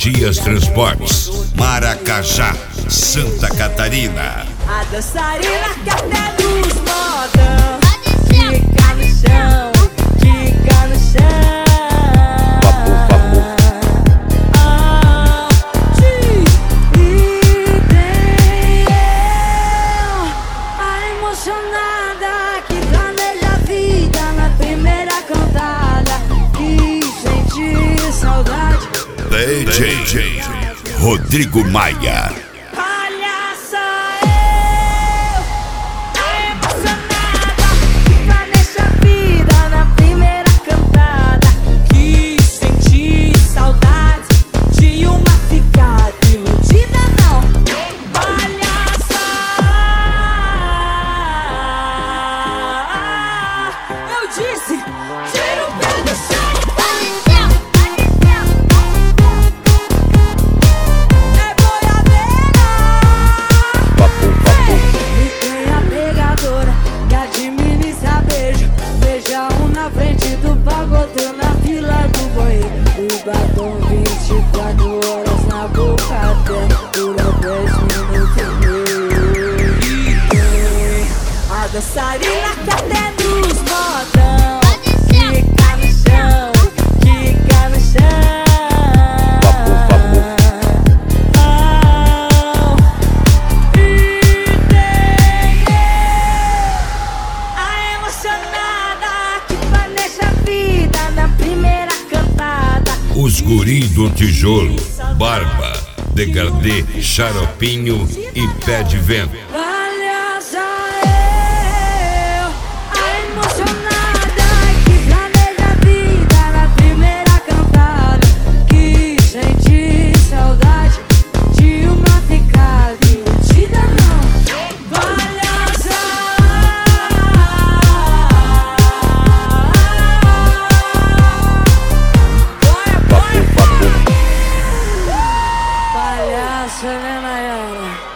Matias Transportes, Maracajá, Santa Catarina. A dançarina que até nos modão fica no chão, fica no chão. E tem eu, a emocionada que planeja a vida na primeira cantada, que sente saudade. DJ Rodrigo Maia. Batom 24 horas na boca, temperatura 10 minutos. E tem a dançarina que até nos modão fica no chão, fica no chão. E tem a emocionada que planeja a vida na primeira cantada. Os guri do tijolo, barba, degradê, xaropinho e pé de vento. Palhaça eu, a emocionada que planeja a vida na primeira cantada, que sente saudade de uma ficada iludida não. Palhaça, palhaça, né, Nayara?